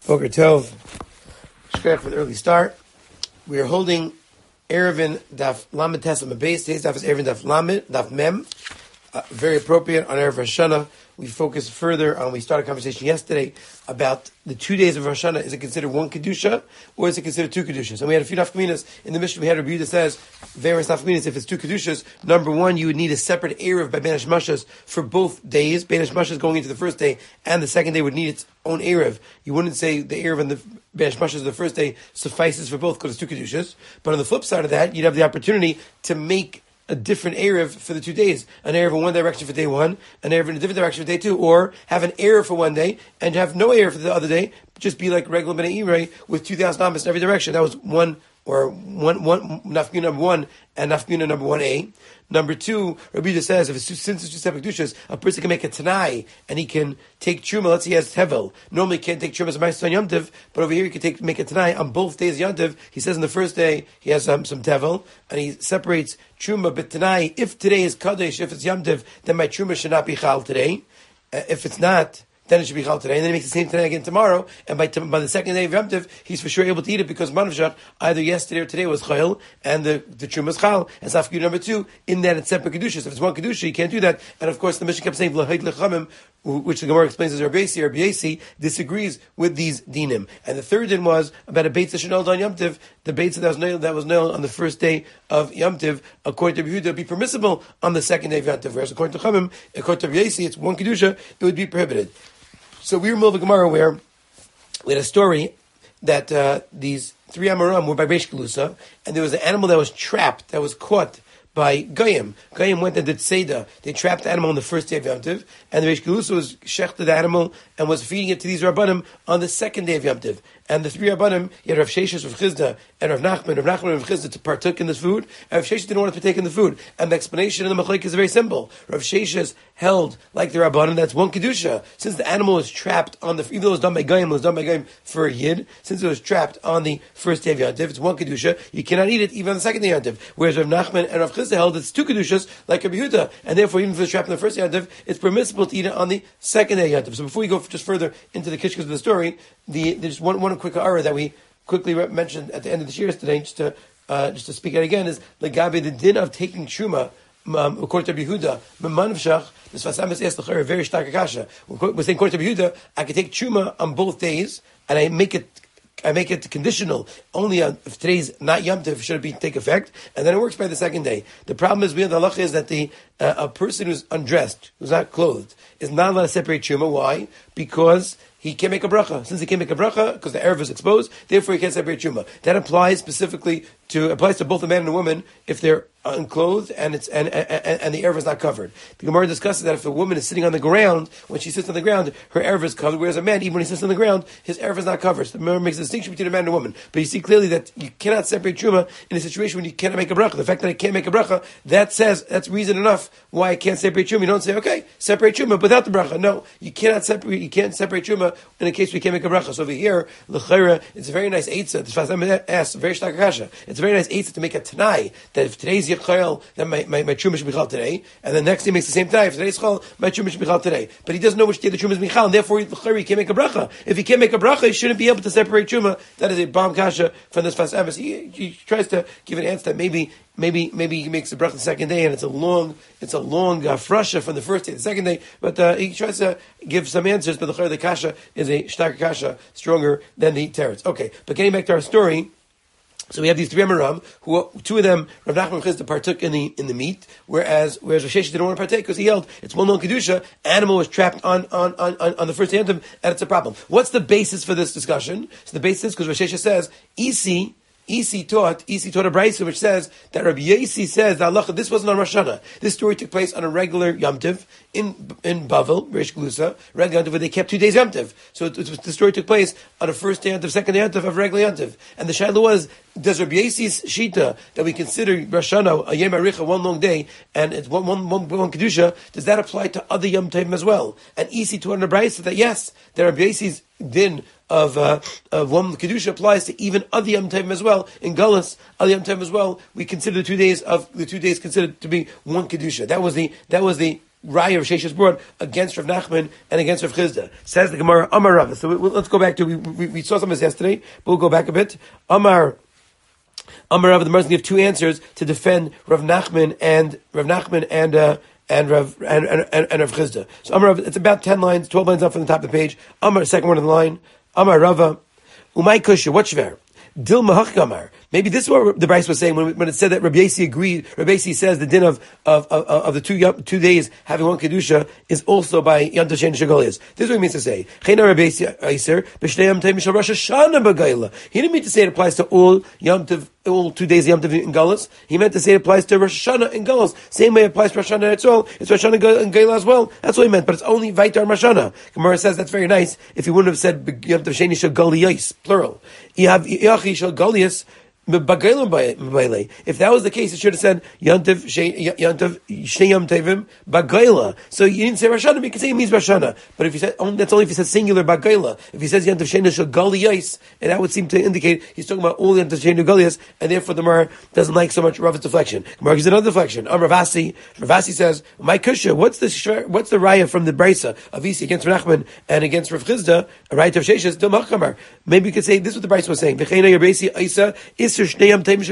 Boker Tov, Shkrech for the early start. We are holding Erevin Daf Lamed Tesam Beis. Today's Daf is Erevin Daf Lamed, Daf Mem. Very appropriate on Erev Rosh Hashanah. We focused further on, we started a conversation yesterday about the 2 days of Rosh Hashanah. Is it considered one Kedusha or is it considered two Kedushas? And we had a few nafkaminas in the Mishnah. We had Rabbi Yehuda says, various nafkaminas, if it's two Kedushas, number one, you would need a separate Erev by Ben Hashmashas for both days. Ben Hashmashas going into the first day and the second day would need its own Erev. You wouldn't say the Erev and the Ben Hashmashas of the first day suffices for both because it's two Kedushas. But on the flip side of that, you'd have the opportunity to make a different Erev for the 2 days. An Erev in one direction for day one, an Erev in a different direction for day two, or have an Erev for one day and have no Erev for the other day, just be like regular Bnei Irei with 2,000 Amos in every direction. That was one nafkina number one and nafkina number 1a. Number two, Rabbi Yehuda says, since it's two separate kedushas, a person can make a tanai and he can take truma. Let's say he has tevel. Normally, he can't take truma as a ma'aser on Yom Tov, but over here he can make a tanai on both days of Yom Tov. He says on the first day he has some tevel and he separates truma but tanai. If today is kadosh, if it's Yom Tov, then my truma should not be chal today. If it's not, then it should be chal today, and then he makes the same today again tomorrow, and by the second day of Yom Tov, he's for sure able to eat it because manavshach either yesterday or today was chayil, and the truma is chal. And safkid number two, in that it's separate kedushas. If it's one kedusha, you can't do that. And of course, the Mishnah kept saying v'lahid lechamim, which the Gemara explains as Rabbi Yasi disagrees with these dinim. And the third din was about a beitza shenol on Yom Tov, the beitza that was nailed on the first day of Yom Tov, according to Rabbi Yehuda, be permissible on the second day of Yom Tov. Whereas according to Chamim, according to Rabbi Yasi, it's one kedusha, it would be prohibited. So we were in the middle of a Gemara where we had a story that these three Amoram were by Reish Galusa, and there was an animal that was trapped, that was caught by Goyim. Goyim went and did Seder. They trapped the animal on the first day of Yom Tov, and the Reish Galusa was shechted the animal and was feeding it to these Rabbanim on the second day of Yom Tov. And the three Rabbanim, you had Rav Sheshes, Rav Chizda, and Rav Nachman and Rav Chizda to partook in this food, and Rav Sheshes didn't want to partake in the food. And the explanation in the Machlek is very simple. Rav Sheshes held, like the Rabbanim, that's one Kedusha. Since the animal was trapped on even though it was done by Goyim, it was done by Goyim for a Yid, since it was trapped on the first day of Yom Tov, it's one Kedusha, you cannot eat it even on the second day of Yom Tov. Whereas Rav Nachman and Rav Chizda held it's two Kedushas, like Rabbi Yehuda, and therefore even if it's trapped on the first day of Yom Tov, it's permissible to eat it on the second day of Yom Tov. So before we go just further into the kishkas of the story, there's one quick aura that we quickly mentioned at the end of the shiur today, just to speak out again, is Lagabe, the din of taking truma, according to Rabbi Yehuda, Memanvshach, this Fasamis asked the very stark akasha. We're saying, according to Rabbi Yehuda, I can take truma on both days, and I make it conditional only on if today's not Yom Tov should it take effect, and then it works by the second day. The problem is, we have the halacha is that a person who's undressed, who's not clothed, is not allowed to separate truma. Why? Because he can't make a bracha. Since he can't make a bracha, because the erev is exposed, therefore he can't separate truma. That applies to both a man and a woman if they're unclothed and the erev is not covered. The Gemara discusses that if a woman is sitting on the ground, when she sits on the ground, her erev is covered, whereas a man, even when he sits on the ground, his erev is not covered. So the Gemara makes a distinction between a man and a woman. But you see clearly that you cannot separate truma in a situation when you cannot make a bracha. The fact that I can't make a bracha, that's reason enough why I can't separate truma. You don't say, okay, separate truma without the bracha. No, you can't separate truma in a case we can't make a bracha. So over here, l'chayra, it's a very nice eitzah. The Shfas asks, very stark kasha. It's a very nice eitzah to make a tanai, that if today's Yechayel, then my truma should be chal today, and the next day makes the same tanai. If today's chal, my truma should be chal today. But he doesn't know which day the truma is michal, and therefore he can't make a bracha. If he can't make a bracha, he shouldn't be able to separate truma. That is a bomb kasha from this Shfas Emes. He tries to give an answer that maybe he makes the bracha the second day, and it's a long frasha from the first day to the second day. But he tries to give some answers. But the kasha is a stark kasha, stronger than the teretz. Okay, but getting back to our story. So we have these three Amoram, who two of them, Rav Nachman and Chizda, partook in the meat, whereas Rav Sheshes didn't want to partake because he held it's well-known kedusha. Animal was trapped on the first day of Yom Tov, and it's a problem. What's the basis for this discussion? So the basis, because Rav Sheshes says, Isi taught a brayso which says that Rabbi Yasi says that halacha, this wasn't on Rosh Hashanah. This story took place on a regular Yom Tov in Bavel, Reish Galusa, regular Yom Tov, where they kept 2 days Yom Tov. So the story took place on the first day Yom Tov, second day Yom Tov of regular Yom Tov. And the shaila was, does Rabbi Yasi's shita that we consider Rosh Hashanah a Yom Aricha, one long day, and it's one kedusha, does that apply to other Yom Tovim as well? And Isi taught a brayso that yes, that Rabbi Yasi's din of one kedusha applies to even other Yom Tovim as well. In Gullus, other Yom Tovim as well, we consider the 2 days considered to be one kedusha. That was the Raya Rav Sheshes brought against Rav Nachman and against Rav Chizda. Says the Gemara, Amar Rav. So let's go back to, we saw some of this yesterday, but we'll go back a bit. Amar Rav, the Gemara give two answers to defend Rav Nachman and Rav Chizda. So Amar Rav, it's about 10 lines, 12 lines up from the top of the page. Amar, second one of the line. Amar Rava, Umay Kusha, what shver? Dil Mahach Gamar. Maybe this is what the Bryce was saying when it said that Rabbi Yossi agreed. Rabbi Yossi says the din of the 2 days having one kedusha is also by Yom Tov Sheni Shagolias. This is what it means to say. Chena Rabbi Yossi Eiser b'shnei Yom Tov Mishal Rosh Hashanah b'Gaila. He didn't mean to say it applies to all Yom Tov, all 2 days of Yom Tov in Galus. He meant to say it applies to Rosh Hashanah in Galus. Same way it applies to Rosh Hashanah it's all. It's Rosh Hashanah and Gaila as well. That's what he meant. But it's only Vaitar Rosh Hashanah. Gemara says that's very nice. If he wouldn't have said Yom Tov Sheni Shagolias plural. You have Yachi Shagolias. If that was the case, it should have said Yantiv Shnei Tevim Bagaila. So you didn't say Rashana, but you can say it means Rashana. But if you said that's only if he says singular Bagaila. If he says Yantiv Shnei Shagaliyais, and that would seem to indicate he's talking about all Yantiv Shnei Shagaliyas, and therefore the Gemara doesn't like so much Rav's deflection. Gemara gives another deflection. Ravasi says, "My kusha, what's the raya from the Brisa of Isi against Rav Nachman and against Rav Chizda? A raya of Sheshes Domachamar. Maybe you could say this is what the Brisa was saying. V'cheina Yabesi Isa is." Maybe you could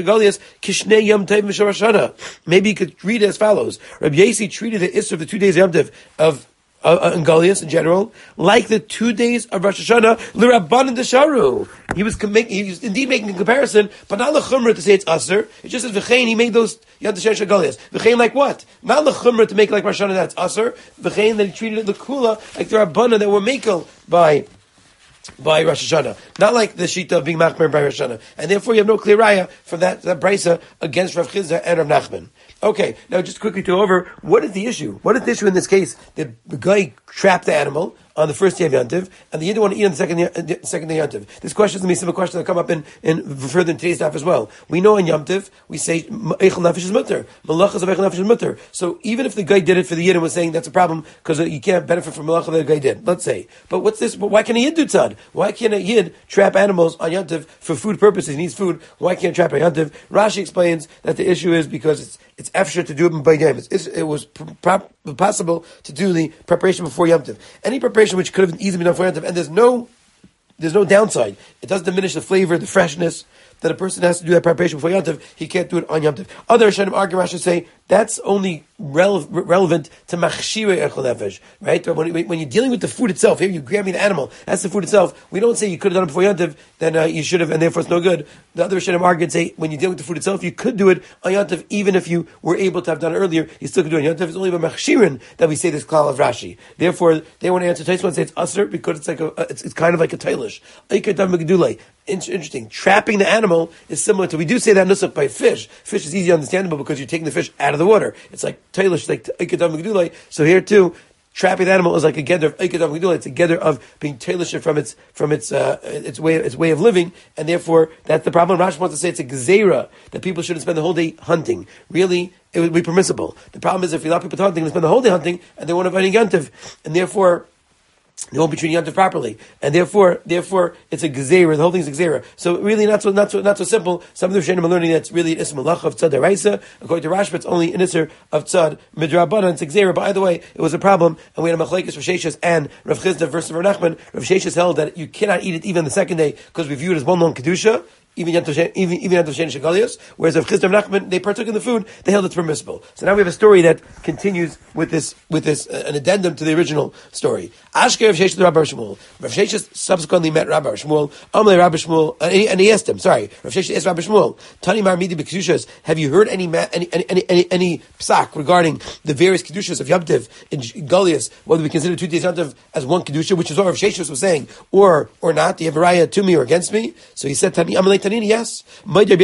read it as follows. Rabbi Yossi treated the Isser of the 2 days of Yom Tov in Galias in general, like the 2 days of Rosh Hashanah, l'Rabbanan Desharu. He was indeed making a comparison, but not l'chumra to say it's Aser. It just says v'chein. He made those Yom Tov Sheni Galias. V'chein like what? Not l'chumra to make like Rosh Hashanah that's Aser. V'chein that he treated it l'kula like the Rabbanan that were makel by Rosh Hashanah. Not like the Shita of being Machmer by Rosh Hashanah. And therefore you have no clear raya from that Brisa against Rav Chizda and Rav Nachman. Okay, now just quickly to go over, what is the issue? What is the issue in this case? The guy trapped the animal on the first day of Yom Tov, and the Yid want to eat on the second day of Yom Tov. This question is going to be a simple question that come up in further in today's daf as well. We know in Yom Tov, we say, Eichel Nefesh is mutter. Malachas of Eichel Nefesh is mutter. So even if the guy did it for the Yid and was saying that's a problem, because you can't benefit from Malacha that the guy did, let's say. But what's this? But why can't a Yid do tzad? Why can't a Yid trap animals on Yom Tov for food purposes? He needs food. Why can't trap on Yom Tov? Rashi explains that the issue is because it's efshar to do it by Yom. It was possible to do the preparation before Yom Tov. Any preparation which could have easily been done before Yom Tov, and there's no downside. It doesn't diminish the flavor, the freshness, that a person has to do that preparation before Yom Tov. He can't do it on Yom Tov. Other Rishonim argue, I should say, that's only relevant to machshirei echol nefesh, right? When you're dealing with the food itself, here you're grabbing the animal, that's the food itself. We don't say you could have done it before Yom Tov, then you should have, and therefore it's no good. The other Rishonim argue and say, when you're dealing with the food itself, you could do it on Yom Tov, even if you were able to have done it earlier, you still could do it on Yom Tov. It's only by machshirin that we say this klal of Rashi. Therefore, they want to answer Tosfos and say it's usher because it's like it's kind of like a tailish. Interesting. Trapping the animal is similar to, we do say that nusach by fish. Fish is easy understandable because you're taking the fish out of the water. It's like tailish, like ikadam megdulai. So here too, trapping the animal is like a gather of ikadam megdulai. It's a gather of being tailish from its way of living, and therefore that's the problem. Rashi wants to say it's a gezerah that people shouldn't spend the whole day hunting. Really, it would be permissible. The problem is if you allow people to hunting, they spend the whole day hunting, and they won't have any yantiv, and therefore they won't be treating Yom Tov properly, and therefore it's a gezerah. The whole thing's a gezerah. So really, not so simple. Some of the Rishonim are learning that's really an ism malach of tzad deraisa. According to Rashba, it's only an isser of tzad midrabanan. It's a gezerah. But either way, it was a problem, and we had a machlekes Rav Sheshes and Rav Chizda versus Rav Nachman. Rav Sheshes held that you cannot eat it even on the second day because we view it as well-known kedusha. Even Yom Tov Sheni Shagalios, whereas if Chizda and Nachman, they partook in the food, they held it's permissible. So now we have a story that continues with this an addendum to the original story. Ashker Rav Sheshes Rabbi Shmuel. Rav Sheshes subsequently met Rabbi Shmuel. Amalei Rabbi Shmuel, and he asked him. Sorry, Rav Sheshes asked Rabbi Shmuel, Tani Mar Midi B'Kedushas. Have you heard any psak regarding the various kedushas of Yom Tov in Galias? Whether we consider 2 days Yom Tov as one kedusha, which is what Rav Sheshes was saying, or not? Do you have a raya to me or against me? So he said, Tani Amalei Tanini, yes. Rabbi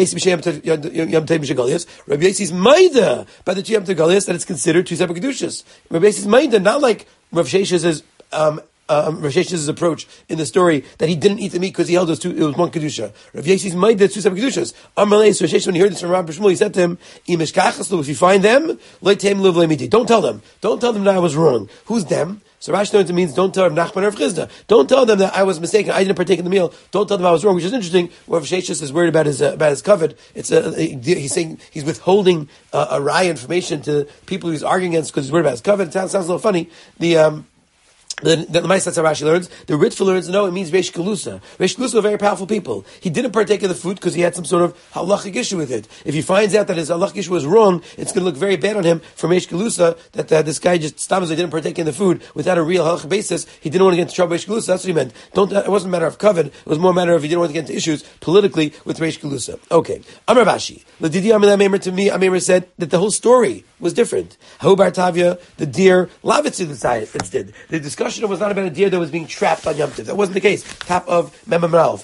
Yossi's Maida by the 2 Yom Tov Galias that it's considered 2 separate kedushas. Rabbi Yossi's Maida, not like Rav Shesh's Rav Shesh's approach in the story that he didn't eat the meat because he held those two. It was one kedusha. Rav Yossi's Maida 2 separate kedushas. Amalei, so Rav Shesh, when he heard this from Rabbi Shmuel, he said to him, if you find them, don't tell them. Don't tell them that I was wrong. Who's them? So Rashi learns it means don't tell Rav Nachman or Rav Chizda. Don't tell them that I was mistaken, I didn't partake in the meal. Don't tell them I was wrong, which is interesting. Where Rav Sheshes is worried about his covet. He's saying he's withholding a raya information to people he's arguing against because he's worried about his covet. It sounds a little funny. The Maisa, that's how Rashi learns. The Ritva learns, no, it means Reish Galusa. Reish Galusa are very powerful people. He didn't partake of the food because he had some sort of halachic issue with it. If he finds out that his halachic issue was wrong, it's going to look very bad on him from Reish Galusa that this guy just stammered, didn't partake in the food without a real halachic basis. He didn't want to get into trouble with Reish Galusa. That's what he meant. It wasn't a matter of covet. It was more a matter of he didn't want to get into issues politically with Reish Galusa. Okay. Amar Rashi. L'didi Amar to me, Amar said that the whole story was different. Hu Bar Tavia, the deer, Lavitzu decided it did. The discussion was not about a deer that was being trapped on Yom Tov. That wasn't the case. Top of Mem Amralf.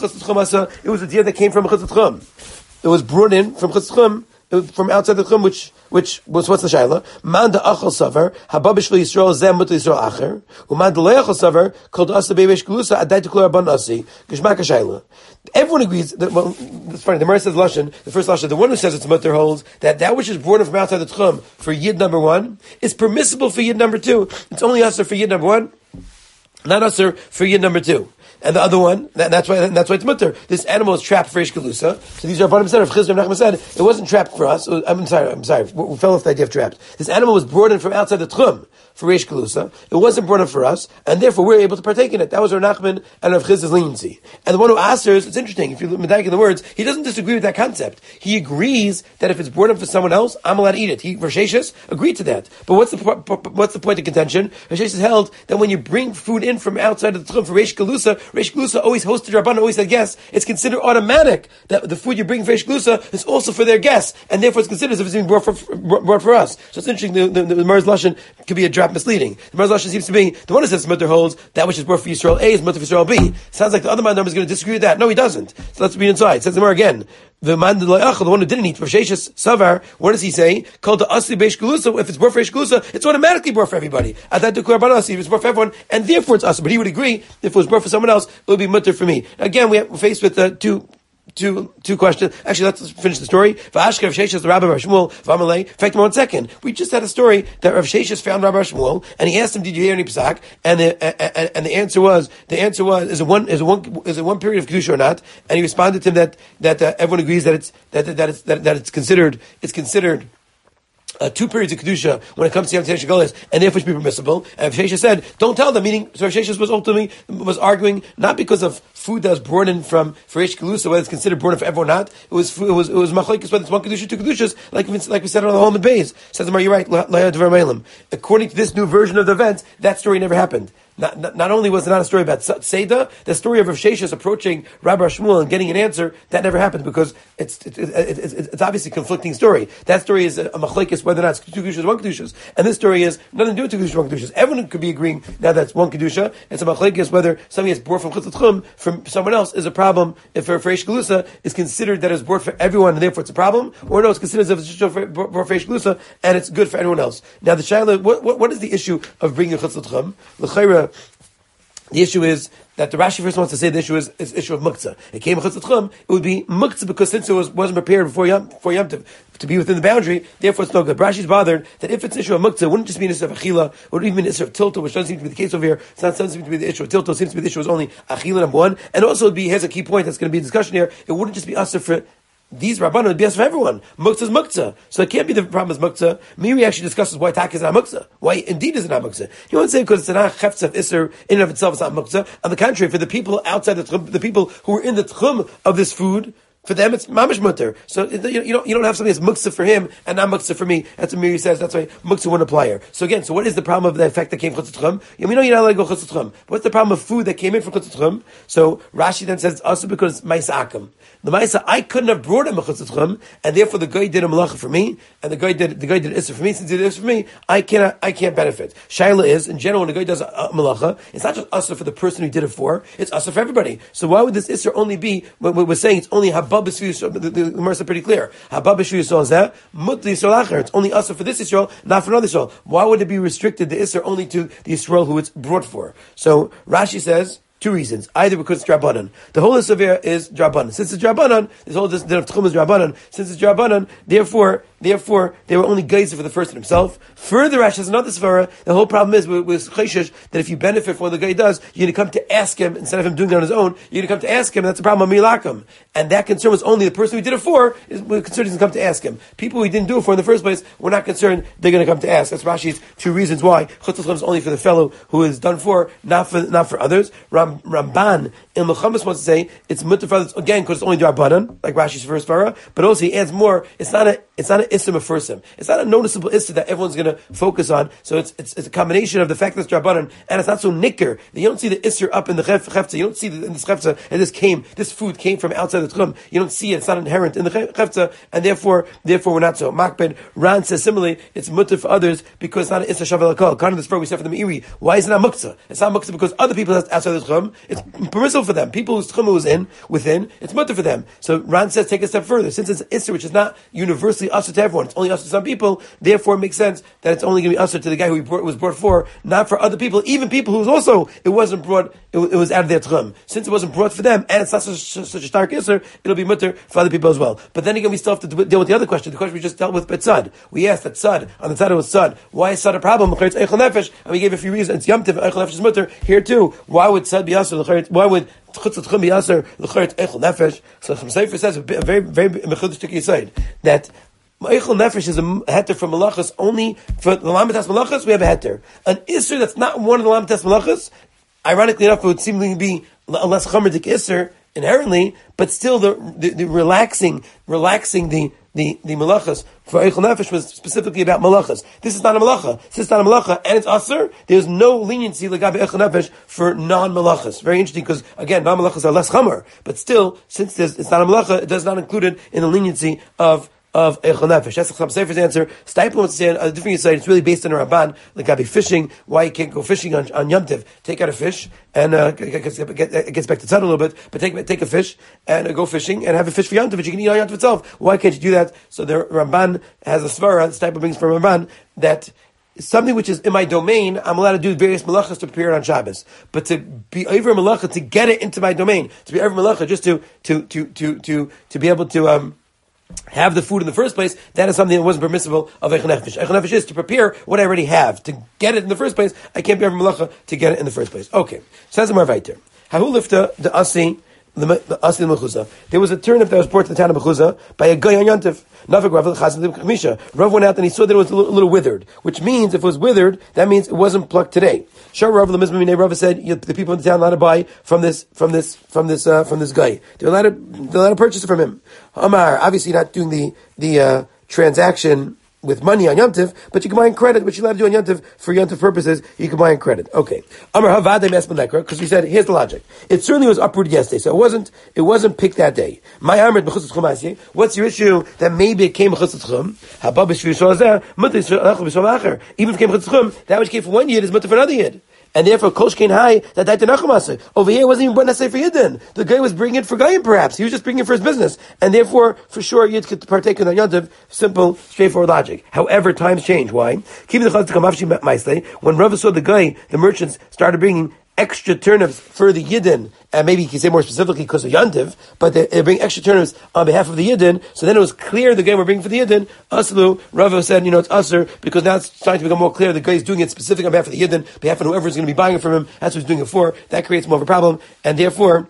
It was a deer that came from Chutz Chum. It was brought in from Chutz Chum, from outside the Chum, which was what's the shaila? Man da achal savar habab shel Yisrael zeh mutar Yisrael acher uman da lo achal savar called asa beish glusa adai tekul arban asi geshmak shaila. Everyone agrees that, well, it's funny, the Gemara says Lashon, the first Lashon, the one who says it's mutar holds that which is brought in from outside the Chum for Yid number 1 is permissible for Yid number 2. It's only asa for Yid number 1, not asa for Yid number 2. And the other one, that's why it's mutter. This animal is trapped for Reish Galusa. So these are Rabbanim said, Rav Chizda Rav Nachman said, it wasn't trapped for us. I'm sorry. We fell off the idea of trapped. This animal was brought in from outside the Tchum for Reish Galusa. It wasn't brought in for us, and therefore we were able to partake in it. That was Rav Nachman and Rav Chizda's leniency. And the one who answers, it's interesting, if you look medayik in the words, he doesn't disagree with that concept. He agrees that if it's brought in for someone else, I'm allowed to eat it. Rav Sheshes agreed to that. But what's the point of contention? Rav Sheshes held that when you bring food in from outside of the Tchum for Reish Galusa always hosted Rabbanan, always said yes. It's considered automatic that the food you bring for Reish Galusa is also for their guests, and therefore it's considered as if it's being brought for us. So it's interesting. The Gemara's Lashon could be a drop misleading. The Gemara's Lashon seems to be the one who says mutter holds that which is brought for Yisrael A is mutter for Yisrael B. Sounds like the other man is going to disagree with that. No, he doesn't. So let's read inside. It says the Gemara again. The man, the one who didn't eat, Rav Sheshes Savar, what does he say? Called the Asli Beish Galusa. If it's brought for Reish Galusa, it's automatically brought for everybody. Adad Dekul Arban Asi, if it's brought for everyone, and therefore it's us. But he would agree, if it was brought for someone else, it would be mutter for me. Again, we're faced with two questions. Actually, let's finish the story. V'ashke Rav Sheshes, the Rabbi Rav Shmuel, v'amalei. In fact, 1 second. We just had a story that Rav Sheshes found Rabbi Shmuel, and he asked him, "Did you hear any psak?" And the answer was, is it one period of kedusha or not? And he responded to him that everyone agrees that it's considered 2 periods of kedusha when it comes to Yom Tov Shegolis, and therefore should be permissible. And Rav Sheshes said, "Don't tell them." Meaning, so Rav Sheshes was arguing not because of food that was brought in from for Reish Galusa, whether it's considered brought in for everyone or not. It was machlokes whether it's 1 kedusha, 2 kedushas, like we said on the Home and Bays. Says the Gemara, you're right. According to this new version of the event, that story never happened. Not only was it not a story about Seder, the story of Rav Sheshes approaching Rabbi Shmuel and getting an answer, that never happened because it's obviously a conflicting story. That story is a machlekes whether or not it's 2 kedushas, 1 kedushas, and this story is nothing to do with 2 kedushas, 1 kedushas. Everyone could be agreeing now that it's 1 kedusha. It's a machlekes whether something is brought from Chutz Chum from someone else is a problem. If for Reish Galusa is considered that it's brought for everyone and therefore it's a problem, or no, it's considered as if it's just brought for Reish Galusa and it's good for anyone else. Now the shaila, what is the issue of bringing Chutz Chum? L'chayra, the issue is that the Rashi first wants to say the issue is issue of muktzah. It came Chutz Chum, it would be muktzah because since it wasn't prepared before Yom Tov to be within the boundary, therefore it's no good. Rashi's bothered that if it's an issue of muktzah, it wouldn't just be an issue of achila, it would even be an issue of tilto, which doesn't seem to be the case over here. It doesn't seem to be the issue of tilto. It seems to be the issue is only achila number 1, and also here's a key point that's going to be a discussion here. It wouldn't just be usher for these Rabbanon, would be us for everyone. Muktzah is muktzah. So it can't be the problem is muktzah. Miri actually discusses why tak is not muktzah. Why indeed is it not muktzah. He won't say because it's not cheftzah of iser in and of itself, it's not muktzah. On the contrary, for the people outside the tchum, the people who are in the tchum of this food, for them, it's mamish mutter. So you don't have something that's muktzah for him and not muktzah for me. That's what Miri says. That's why muktzah wouldn't apply here. So again, so what is the problem of the effect that came from chutz chum? We know you're not allowed to go chutz chum. What's the problem of food that came in from chutz chum? So Rashi then says it's also because it's ma'isa akum. The ma'isa, I couldn't have brought him a chutz chum, and therefore the guy did a malacha for me, and the guy did isser for me. Since he did isser for me, I can't benefit. Shaila is in general when the guy does a malacha, it's not just usser for the person who did it for. It's usser for everybody. So why would this isser only be? When we're saying it's only habab b'sviyus. The Gemara is pretty clear. Habab b'shu Yisrael is that mut Yisrael acher. It's only usher for this Yisrael, not for another Yisrael. Why would it be restricted the Isser only to the Yisrael who it's brought for? So Rashi says 2 reasons. Either because it's Drabanan. The whole Isser is Drabanan. Since it's Drabanan, this whole din of Tchum is Drabanan. Since it's Drabanan, therefore Therefore, they were only geyser for the first one himself. Further, Rashi has another svara. The whole problem is with Chayshish that if you benefit from what the guy does, you're going to come to ask him instead of him doing it on his own. You're going to come to ask him. That's the problem of Milakim. And that concern was only the person who did it for. We're concerned he's going to come to ask him. People who didn't do it for in the first place, we're not concerned they're going to come to ask. That's Rashi's two reasons why Chutz L'Chum is only for the fellow who is done for, not for others. Ramban in Mechamas wants to say it's mutter for others again because it's only D'Rabbanan, like Rashi's first vara. But also he adds more. It's not an ism of firsim. It's not a noticeable ism that everyone's going to focus on. So it's a combination of the fact that it's D'Rabbanan and it's not so nicker. You don't see the isser up in the chefza. You don't see in this chefza and this food came from outside the tchum. You don't see it. It's not inherent in the chefza, and therefore we're not so makbid. Ran says similarly, it's mutter for others because it's not an isser shavel akol. Kind of this we said for the meiri. Why is it not muktzah? It's not muktzah because other people outside the tchum. It's permissible for them. People whose tchum was within, it's mutter for them. So Ran says take a step further. Since it's isser, which is not universally usher to everyone, it's only usher to some people. Therefore, it makes sense that it's only going to be usher to the guy who was brought for, not for other people, even people who was also it wasn't brought. It was out of their tchum. Since it wasn't brought for them, and it's not such a stark isser, it'll be mutter for other people as well. But then again, we still have to deal with the other question. The question we just dealt with, Tzad. We asked that Tzad on the Tzad was Tzad. Why is Tzad a problem? And we gave a few reasons. It's Yom Tiv, Eichel Nefesh is mutter. Here too, why would Tzad be usher? Why would Chutz L'Chum be usher? L'chayt Eichel Nefesh. So Chaim Sefer says a very very mechudesh to Yisayid that Eichel Nefesh is a heter from Malachas only for the Lamitas Malachas. We have a heter. An isser that's not one of the Lamitas Malachas, ironically enough, it would seemingly be a less chamerdik isser inherently, but still the relaxing the malachas for Eichel Nefesh was specifically about malachas. This is not a malacha. Since it's not a malacha and it's aser, there's no leniency legabe Eichel Nefesh for non-malachas. Very interesting because again, non-malachas are less chamer, but still, since it's not a malacha, it does not include it in the leniency of Eichel Nefesh. That's Chaim Sefer's answer. Steipler wants to say a different side. It's really based on a Rabban, like Gabi fishing. Why you can't go fishing on Yom Tiv? Take out a fish and it gets back to Tzad a little bit, but take a fish and go fishing and have a fish for Yom Tiv, which you can eat on Yom Tiv itself. Why can't you do that? So the Rabban has a svara. Steipler brings from Rabban that something which is in my domain, I'm allowed to do various malachas to prepare it on Shabbos. But to be over malacha, to get it into my domain, to be over malacha, just to be able to have the food in the first place, that is something that wasn't permissible of Eichel Nefesh. Eichel Nefesh is to prepare what I already have. To get it in the first place, I can't be over malacha to get it in the first place. Okay. Says the Marvaiter. Hahu lifta the asi, the asi Mechuzah. There was a turnip that was brought to the town of Mechuzah by a guy on Yontif. Rav went out and he saw that it was a little withered, which means if it was withered, that means it wasn't plucked today. Shar Rav Rav said the people in the town are allowed to buy from this guy. They're allowed to purchase it from him. Amar, obviously not doing the transaction with money on Yom Tiv, but you can buy in credit, which you're allowed to do on Yom Tiv for Yom Tiv purposes, you can buy in credit. Okay. Amar Havadeh Mesmelekra, because we said, here's the logic. It certainly was uprooted yesterday, so it wasn't picked that day. My Amrit B'chutzat Chum. What's your issue that maybe it came B'chutzat Chum? Even if it came B'chutzat Chum, that which came for one yid is mutter for another yid. And therefore, Kosh Kein Hai, that died to Nachamasa. Over here, it wasn't even brought necessarily for Yidden. The guy was bringing it for Gayim, perhaps. He was just bringing it for his business. And therefore, for sure, Yid could partake in the Yontiv. Simple, straightforward logic. However, times change. Why? When Rav saw the guy, the merchants started bringing extra turnips for the Yidden, and maybe you can say more specifically because of Yantiv, but they bring extra turnips on behalf of the Yidden, so then it was clear the guy we're bringing for the Yidden. Aslu, Rava said, it's Asr, because now it's starting to become more clear the guy is doing it specific on behalf of the Yidden, behalf of whoever is going to be buying it from him, that's what he's doing it for. That creates more of a problem, and therefore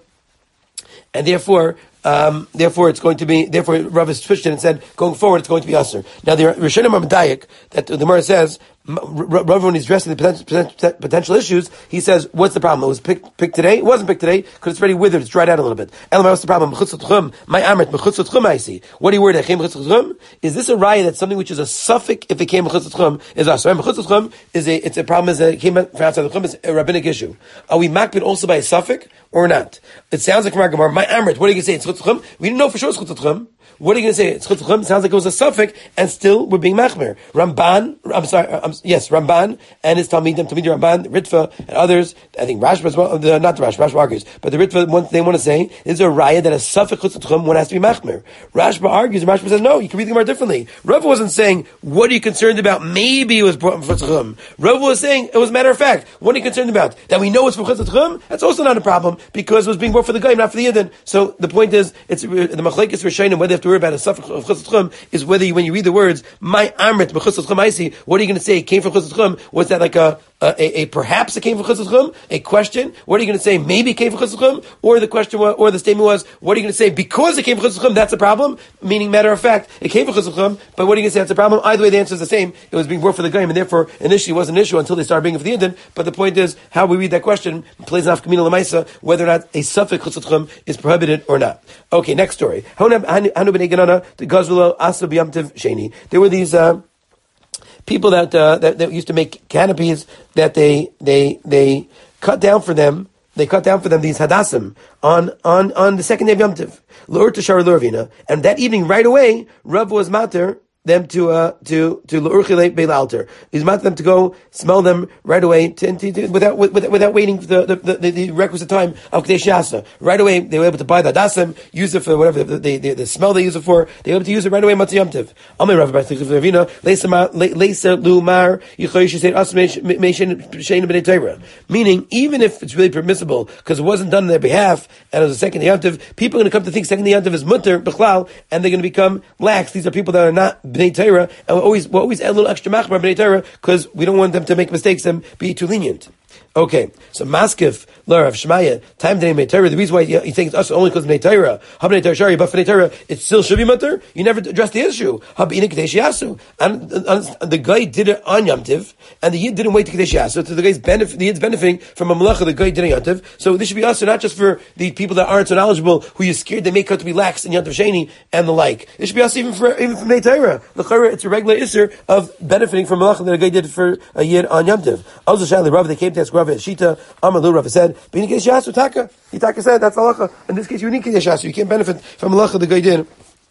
it's going to be, Rav has switched it and said, going forward, it's going to be Asr. Now, the Rishonim are Medayik, that the Gemara says, Rav, when he's addressing the potential issues, he says, what's the problem? It was picked today? It wasn't picked today, because it's already withered, it's dried out a little bit. Elamai, what's the problem? My amrit, mechutzot chum, I see. What are you worried at? Is this a raya that something which is a suffix, if it came mechutzot chum, is Asr? Mechutzot chum it's a problem is that it came from outside the chum, it's a rabbinic issue. Are we makbid also by a suffix, or not? It sounds like from our Gemara, my amrit, what are you going to say? It's chutzot chum? We didn't know for sure it's chutzot chum. What are you going to say? It's chutzot chum, sounds like it was a suffix, and still we're being machmer. yes, Ramban and his Talmidim Ramban, Ritva, and others. I think Rashba as well. Not the Rashba argues, but the Ritva. They want to say is a raya that a suffix chutzatchum one has to be machmer. Rashba argues, and Rashba says no. You can read the Gemara differently. Rav wasn't saying what are you concerned about. Maybe it was brought from chutzatchum. Rav was saying it was a matter of fact. What are you concerned about? That we know it's from chutzatchum. That's also not a problem because it was being brought for the guy, not for the yidden. So the point is, it's the machlekes rishonim whether they have to worry about a suffix of chutzatchum is whether when you read the words my amrit b'chutzatchum aisi, what are you going to say? It came from chutzatchum. Was that like a perhaps it came from chutzatchum? A question? What are you going to say? Maybe it came from chutzatchum? Or the question was, or the statement was, what are you going to say? Because it came from chutzatchum, that's a problem? Meaning, matter of fact, it came from chutzatchum, but what are you going to say? That's a problem? Either way, the answer is the same. It was being brought for the goyim, and therefore, initially it wasn't an issue until they started bringing it for the Yidden. But the point is, how we read that question plays an afkamina lemaisa, whether or not a suffix chutzatchum is prohibited or not. Okay, next story. There were these people that used to make canopies that they cut down for them. They cut down for them these hadassim on the second day of Yom Tov. L'ur tashar l'urvina, and that evening right away, Rav was mater them to l'urchile beil altar. He's mater them to go smell them right away without waiting for the requisite time of Kadesh Yasa. Right away, they were able to buy the hadassim, use it for whatever the smell they use it for. They were able to use it right away. Matzah Yom Tov. Amei Rav Bar Tzivcha Ravina leisa lumar yichoy shesed asmesh shein b'nei Torah. Meaning, even if it's really permissible because it wasn't done on their behalf and it was a second day Yom Tov, people are going to come to think second day Yom Tov is mutter b'chlal, and they're going to become lax. These are people that are not B'nei Torah, and we're always add a little extra machmar B'nei Torah because we don't want them to make mistakes and be too lenient. Okay, so Maskif, Lar of Shmaya, time to B'nei Torah. The reason why you think it's us only because B'nei Torah, B'nei Torah Shari, but B'nei Torah, it still should be mutter. You never addressed the issue. Hab'ina Kadesh Yasu, and the guy did it on Yom Tiv, and the Yid didn't wait to Kadesh Yasu. So the Yid's benefiting from a malacha the guy did on Yom Tiv. So this should be us, not just for the people that aren't so knowledgeable, who you're scared they make out to be lax in Yom Tov Sheni and the like. It should be us even from B'nei Torah. L'chara, it's a regular isser of benefiting from malacha that a guy did for a Yid on Yom Tiv. Also, Shali Rav, they came to ask Rav Shita. Amalu Rav said, "B'nei Kadesh Yasu taka." He taka said that's halacha. In this case, you need Kadesh Yasu. You can't benefit from halacha the guy did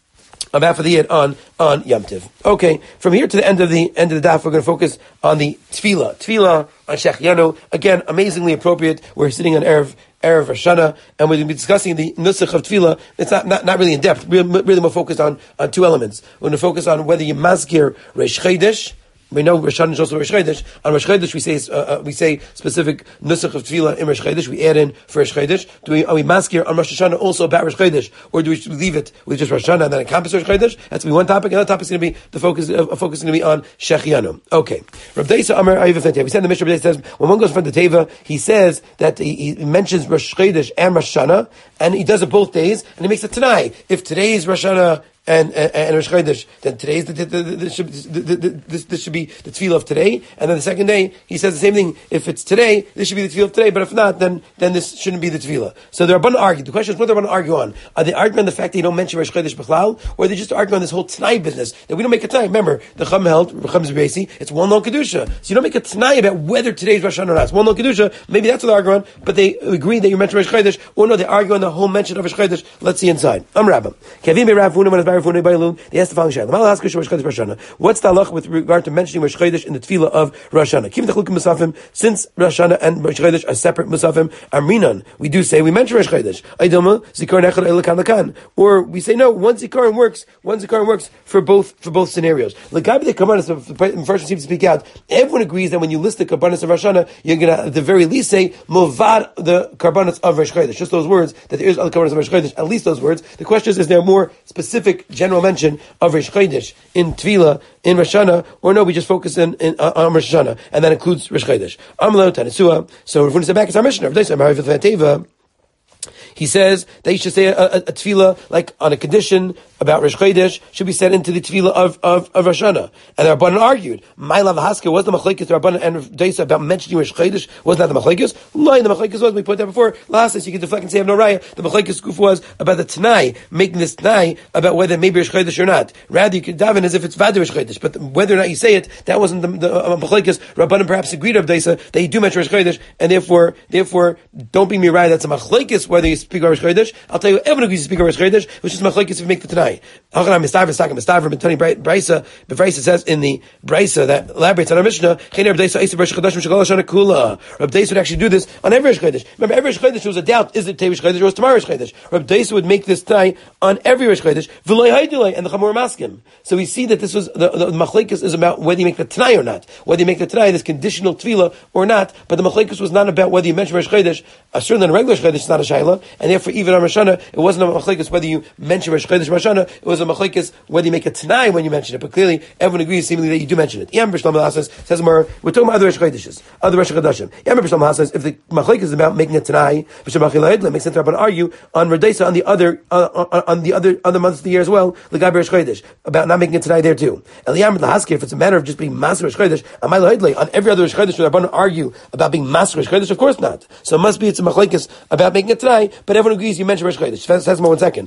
on behalf of the Yid on Yom Tiv. Okay, from here to the end of the daf, we're going to focus on the tefillah on Shechianu. Again, amazingly appropriate. We're sitting on Erev Rosh Hashanah, and we're going to be discussing the nusach of tefillah. It's not really in depth. Really more focused on two elements. We're going to focus on whether you mazkir Reish Chodesh. We know Rosh Hashanah is also Rosh Chodesh. On Rosh Chodesh, we say specific nusach of tefillah in Rosh Chodesh. We add in for Rosh Chodesh. Are we maskir on Rosh Hashanah also about Rosh Chodesh, or do we leave it with just Rosh Hashanah and then encompass Rosh Chodesh? That's going to be one topic. Another topic is going to be the focus is going to be on Shechianu. Okay, Rav Deisa Amar Ayiv Teva. We said in the Mishnah, Rav Deisa says when one goes in front of the Teva, he says that he mentions Rosh Chodesh and Rosh Hashanah, and he does it both days, and he makes it Tanai. If today is Rosh Hashanah and Rosh Chodesh, then today's this should be the tefillah of today, and then the second day he says the same thing. If it's today, this should be the tefillah of today, but if not, then this shouldn't be the tefillah. So they're about to argue. The question is what they're about to argue on. Are they arguing on the fact that you don't mention Rosh Chodesh b'chlal, or are they just arguing on this whole Tanai business that we don't make a Tanai? Remember, the Chum held Chum Zebesi, it's one known kedusha, so you don't make a Tanai about whether today's Rosh Hashanah or not. It's one known kedusha. Maybe that's what they're arguing on, but they agree that you mentioned Rosh Chodesh, or no, they argue on the whole mention of Rosh Chodesh. Let's see inside. Rabbah. They asked the following shayla. What's the halach with regard to mentioning Rosh Chodesh in the tefillah of Rosh Hashanah? Since Rosh Hashanah and Rosh Chodesh are separate musafim, Amrinan, we do say we mention Rosh Chodesh. Or we say no, one zikaron works for both scenarios. The first seems to speak out. Everyone agrees that when you list the karbanos of Rosh Hashanah, you're going to at the very least say movad the karbanos of Rosh Chodesh. Just those words that there is other karbanos of Rosh Chodesh. At least those words. The question is there more specific general mention of Rosh Chodesh in Tefillah, in Rosh Hashanah, or no, we just focus on Rosh Hashanah, and that includes Rosh Chodesh. So if we say back, it's our Mishnah. He says that you should say a tefillah like on a condition about Rosh Chodesh should be said into the tefillah of Rosh Hashanah. And the Rabbanan argued, my love haska was the machlekes the Rabbanan and Deisa about mentioning Rosh Chodesh was not the machlekes. Lying the machlekes was, we pointed out before. Last you can deflect and say I have no raya. The machlekes goof was about the Tanai, making this Tanai about whether maybe Rosh Chodesh or not. Rather you could daven as if it's Vada Rosh Chodesh, but whether or not you say it, that wasn't the machlekes. Rabbanan perhaps agreed with Deisa that you do mention Rosh Chodesh, and therefore don't be me right. That's a machlekes whether you speak Rosh Chodesh. I'll tell you, everyone agrees to speak Rosh Chodesh, which is machlekes if you make the Tanai. Brisa says in the Brisa that elaborates on our Mishnah, Reb Deisa would actually do this on every Rosh Chodesh. Remember, every Rosh Chodesh there was a doubt, is it Tevish Chodesh or was tomorrow Rosh Chodesh? Reb Deisa would make this Tanai on every Rosh Chodesh, and the Chamor Maskim. So we see that this was, the Machlekes is about whether you make the Tanai or not. Whether you make the Tanai, this conditional Tefillah or not, but the Machlekes was not about whether you mention Rosh Chodesh. Certainly on a regular Rosh Chodesh it's not a Shaila, and therefore even on Rosh Hashanah, it wasn't a Machlekes whether you mention Rosh Chodesh or Rosh Hashanah, it was a Machlekes whether you make a Tanai when you mention it, but clearly everyone agrees seemingly that you do mention it. Says more, we're talking about other Rosh Chodeshes, other Rosh Chodeshim. Says if the Machlekes is about making a Tanai, it makes sense to argue on Redaisa on the other months of the year as well, Rosh Chodesh, about not making a Tanai there too. If it's a matter of just being Maser Rosh Chodesh, on every other Rosh Chodesh, would to argue about being Maser Rosh Chodesh? Of course not. So it must be it's a Machlekes about making a Tanai, but everyone agrees you mention Rosh Chodesh. Says more 1 second.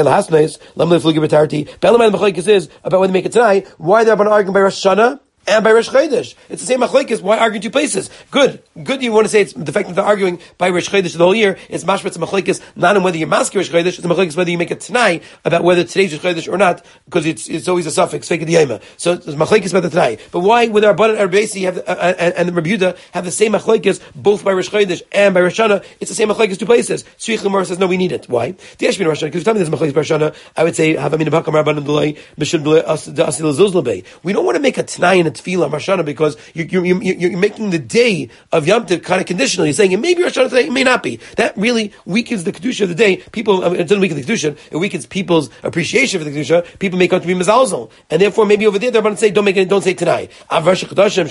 Machlekes is about whether they make it tonight. Why they're going to argue by Rosh Hashanah and by Rosh Chodesh? It's the same machlekes. Why argue in two places? Good. You want to say it's the fact that they're arguing by Rosh Chodesh the whole year. It's mashmatz machlekes, not on whether you're masker Rosh Chodesh. It's a machlekes whether you make it tonight about whether today's Rosh Chodesh or not, because it's always a suffix fake diyama. So it's machlekes about the tonight. But why with our Rabbanan and Rebbeisi have and the Rabbi Yehuda have the same machlekes both by Rosh Chodesh and by Rosh Hashanah? It's the same machlekes two places. Tzrich Lemor says no, we need it. Why? The Eshmin Rosh Hashanah. Because you tell me there's machlekes by Rosh Hashanah, I would say have amin bakam Rabbanan delay b'shul delay asil zuzlabei. We don't want to make a tonight and a tefillah Rosh Hashanah because you're making the day of Yom Tov kind of conditional. You're saying it may be Rosh Hashanah today, it may not be. That really weakens the kedusha of the day. People, it doesn't weaken the kedusha, it weakens people's appreciation for the kedusha. People may come to be mezalzel, and therefore maybe over there they're going to say don't say tonight. Rosh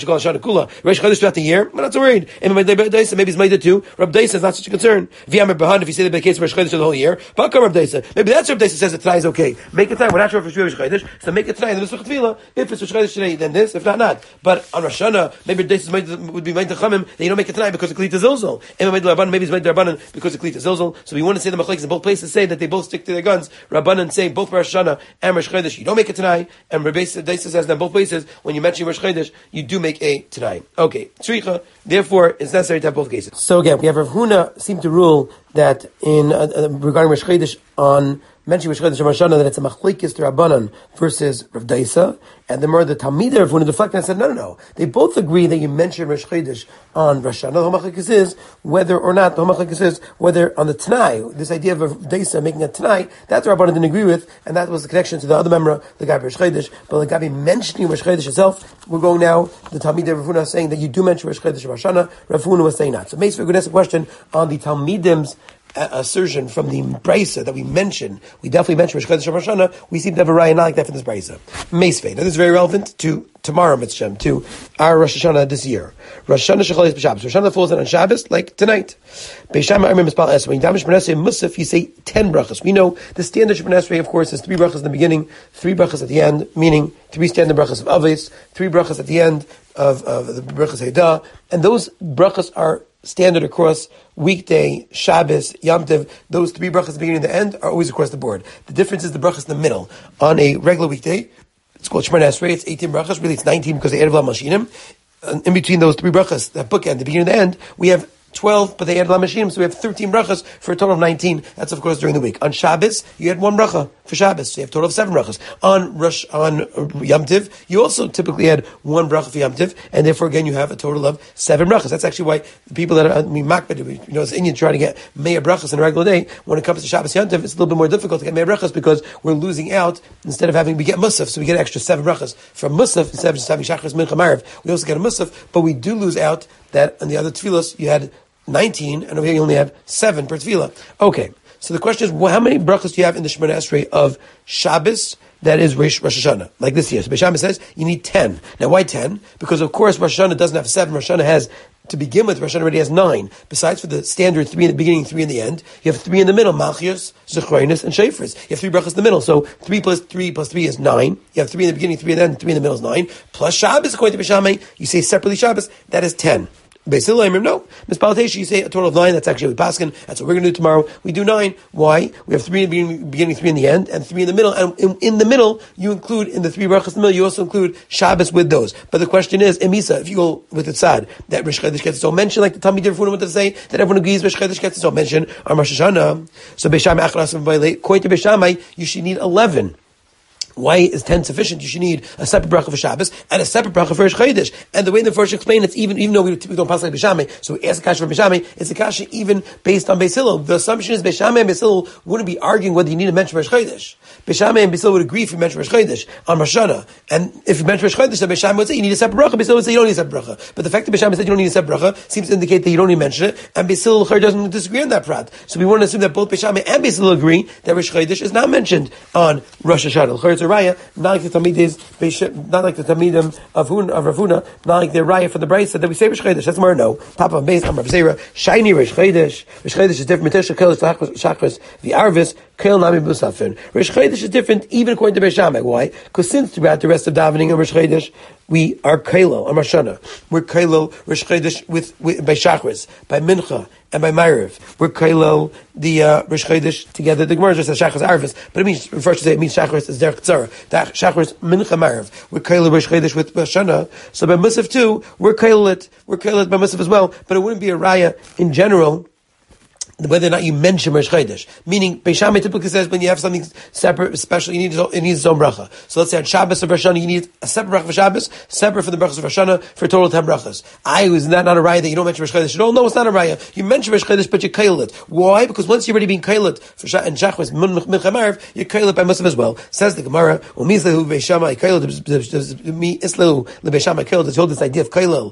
Chodesh throughout the year, I'm not so worried. Maybe it's made it too. Reb Deisa is not such a concern. If you say that the case of Rosh Chodesh the whole year, maybe that's Reb Deisa says that tonight is okay. Make it tonight. We're not sure if it's Rosh Chodesh, so make it tonight in the Mishnah Tefillah. If it's Rosh Chodesh today, then this. If not. But on Rosh Hashanah, maybe this would be made to Chamim that you don't make it tonight because of Klita Zilzal. Maybe it's made to Rabbanan because of Klita Zilzal. So we want to say the Machlekes in both places say that they both stick to their guns. Rabbanan say both Rosh Hashanah and Rosh Chodesh you don't make it tonight, and Rabbi Deisa says that in both places when you mention Rosh Chodesh you do make a tonight. Okay, Tzricha. Therefore, it's necessary to have both cases. So again, we have Rav Huna seem to rule that in regarding Rosh Chodesh on mentioning Rosh Chodesh and Rosh Hashanah that it's a machlekes to Rabbanan versus Rav Deisa, and the more the Talmidei Rav Huna deflected and said no. They both agree that you mention Rosh Chodesh on Rosh Hashanah. The whole machlekes is whether or not. The whole machlekes is whether on the Tanai, this idea of Rav Deisa making a Tanai, that the Rabbanan didn't agree with, and that was the connection to the other memra, the Gabi Rosh Chodesh. But the Gabi mentioning Rosh Chodesh itself, we're going now. The Talmidei Rav Huna saying that you do mention Rosh Chodesh and Rosh Hashanah. Rav Huna was saying not. So, Meis, we're going to ask a question on the Talmidim's assertion from the Brisa that we mentioned. We definitely mentioned Rosh Chodesh and Rosh Hashanah. We seem to have a raya not like that from this Brisa. Meisvei. Now this is very relevant to tomorrow, Mitzvah, to our Rosh Hashanah this year. Rosh Hashanah Shechol B'Shabbos. Rosh Hashanah falls on Shabbos, like tonight. Beisham Armim Mispal Es. When you damish Shmoneh Esrei Musaf, you say 10 brachas. We know the standard Shmoneh Esrei, of course, is 3 brachas in the beginning, 3 brachas at the end, meaning 3 standard brachas of Avos, 3 brachas at the end of the brachas Haidah, and those brachas are standard across weekday, Shabbos, Yom Tov. Those 3 brachas at the beginning and the end are always across the board. The difference is the brachas in the middle. On a regular weekday, it's called Shmoneh Esrei, it's 18 brachas, really it's 19 because they added Lam Mashinim. In between those 3 brachas, that bookend, the beginning and the end, we have 12, but they added Lam Mashinim, so we have 13 brachas for a total of 19. That's of course during the week. On Shabbos, you had 1 bracha for Shabbos, so you have a total of 7 brachas. On Yom Tiv, you also typically had 1 bracha for Yom Tiv, and therefore again you have a total of 7 brachas. That's actually why the people that are makbid, it's Indian trying to get meya brachas in a regular day. When it comes to Shabbos Yom Tiv, it's a little bit more difficult to get meya brachas because we're losing out. Instead of we get musaf, so we get extra 7 brachas from musaf instead of just having shachris mincha marav. We also get a musaf, but we do lose out that on the other tefillos you had 19, and over here you only have 7 per tefillah. Okay, so the question is, how many brachas do you have in the Shmoneh Esrei of Shabbos? That is Rosh Hashanah, like this year. So Beisham says you need 10. Now, why 10? Because of course Rosh Hashanah doesn't have 7. Rosh Hashanah has, to begin with, Rosh Hashanah already has 9. Besides for the standard 3 in the beginning, 3 in the end, you have 3 in the middle, Malchios, Zechroinus, and Shafris. You have 3 brachas in the middle. So 3 plus 3 plus 3 is 9. You have 3 in the beginning, 3 in the end, 3 in the middle is 9. Plus Shabbos, according to Beisham, you say separately Shabbos, that is 10. Basically, no. Mispalatesh, you say a total of 9. That's actually what we paskin. That's what we're going to do tomorrow. We do 9. Why? We have 3 in the beginning, 3 in the end, and 3 in the middle. And in the middle, you include, in the 3 brachas in the middle, you also include Shabbos with those. But the question is, Emisa, if you go with the tzad, that Rosh Chodesh gets its own mention, like the Talmidei Rav Huna wanted to say, that everyone agrees Rosh Chodesh gets its own mention on Rosh Hashanah. So Beisham Achras and Vayle, according to Beishamai, you should need 11. Why is 10 sufficient? You should need a separate bracha for Shabbos and a separate bracha for Rosh Chodesh. And the way the first explained it's even though we don't pass like Beishamai, so we ask a kasha for Beishamai, it's a kasha even based on Beis Hillel. The assumption is Beishamai and Beis Hillel wouldn't be arguing whether you need to mention Rosh Chodesh. Beishamai and Beis Hillel would agree if you mention Rosh Chodesh on Rosh Hashanah. And if you mention Rosh Chodesh, then Beishamai would say you need a separate bracha. Beis Hillel would say you don't need a separate bracha. But the fact that Beishamai said you don't need a separate bracha seems to indicate that you don't need to mention it. And Beis Hillel doesn't disagree on that prat. So we want to assume that both Beishamai and Beis Hillel agree that Rosh Chodesh is not mentioned on Rosh Hashanah. It's a raya, not like the Talmidim of Rav Huna, not like the raya for the Brisa that we say Rosh Chodesh. That's more no. Top of base, Amar B'Seira, shiny Rosh Chodesh. Rosh Chodesh is different. Mitesha Kel Shachris, the Arvis, Kel Nami Busafin. Rosh Chodesh is different even according to Beis Shammai. Why? Because since throughout the rest of davening and Rosh Chodesh, we are Kailo, Amar Shana. We're Kailo, Rosh Chodesh by Shachris, by Mincha, and by Ma'ariv. We're Kailo, the Rosh Chodesh together. The Gemara just says Shachris Arvis, but it means, first to say it means Shachris is Derech Tzara. That Shachris Mincha Ma'ariv. We're Kailo Rosh Chodesh with Shana. So by Musaf too, we're Kailo it by Musaf as well, but it wouldn't be a raya in general whether or not you mention Rosh Chodesh. Meaning, Beis Shammai typically says when you have something separate, special, it needs its own bracha. So let's say on Shabbos or Rosh Hashanah, you need a separate bracha for Shabbos, separate for the brachas of Rosh Hashanah, for a total of 10 brachas. Is that not a raya that you don't mention Rosh Chodesh at all? No, it's not a raya. You mention Rosh Chodesh, but you kail it. Why? Because once you're already being kail it for Shachris, Mincha Ma'ariv, you kail it by Musaf as well. Says the Gemara, Umizlehu Beis Shammai kail it, Islehu Beis Shammai kail it, hold this idea of kail,